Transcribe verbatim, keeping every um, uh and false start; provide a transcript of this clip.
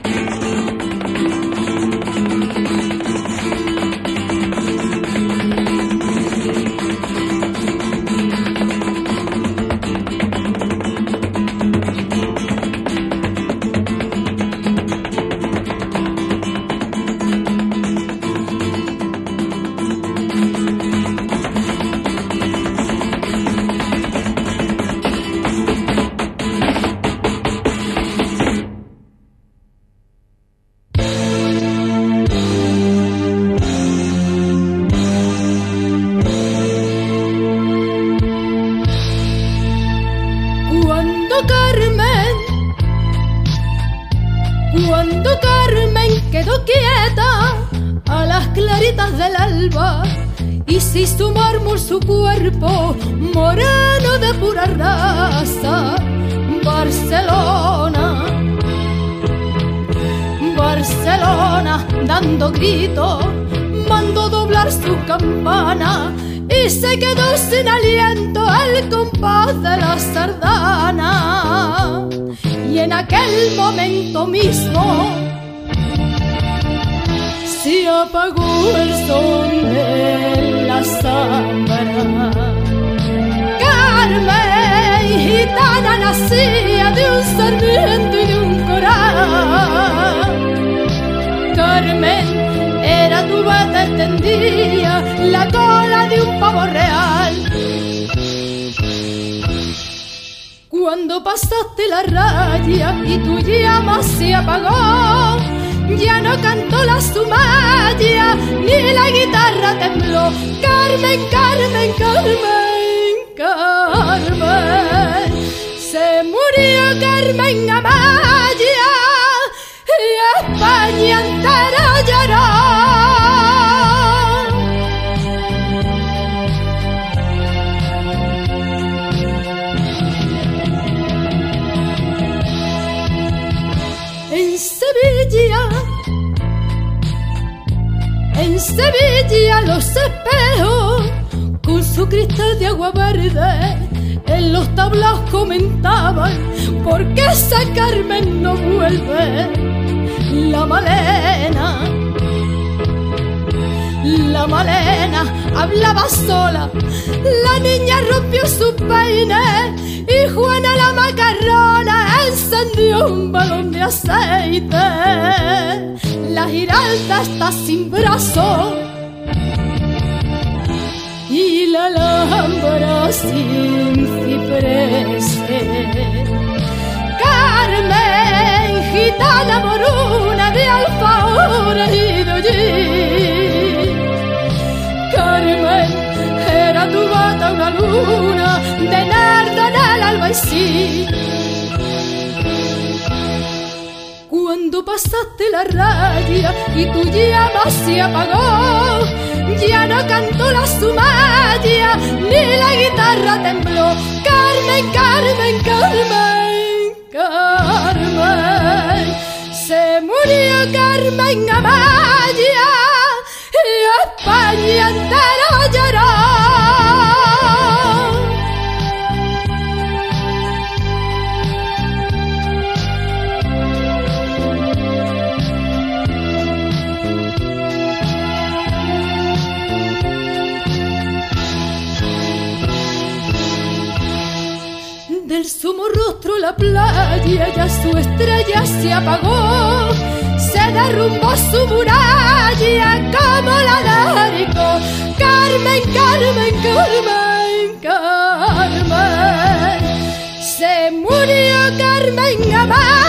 Cuando Carmen quedó quieta a las claritas del alba y se hizo mármol su cuerpo moreno de pura raza, Barcelona, Barcelona dando gritos mandó doblar su campana y se quedó sin aliento al compás de la sardana. Y en aquel momento mismo se apagó el son de la zambra. Carmen, gitana nacía de un sarmiento y de un coral. Carmen era tu bata extendida, la cola de un pavo real. Cuando pasaste la raya y tu llama se apagó, ya no cantó la sumaya ni la guitarra tembló. Carmen, Carmen, Carmen, Carmen, se murió Carmen Amaya y España entera lloró. En Sevilla, en Sevilla los espejos con su cristal de agua verde en los tablaos comentaban ¿por qué esa Carmen no vuelve? La Malena, la Malena hablaba sola, la niña rompió su peine y Juana la macarrona encendió un balón de aceite. La Giralda está sin brazo y la Alhambra sin cipreses. Carmen, gitana moruna de alfahores y de hollín. Carmen, era tu bata una luna de nardo en el albaicín. Cuando pasaste la raya y tu llama se apagó, ya no cantó la sumaya ni la guitarra tembló. Carmen, Carmen, Carmen, Carmen, se murió Carmen Amaya y España entera lloró. Del sumo rostro la playa ya su estrella se apagó, se derrumbó su muralla como la Darico. Carmen, Carmen, Carmen, Carmen, se murió Carmen Amaya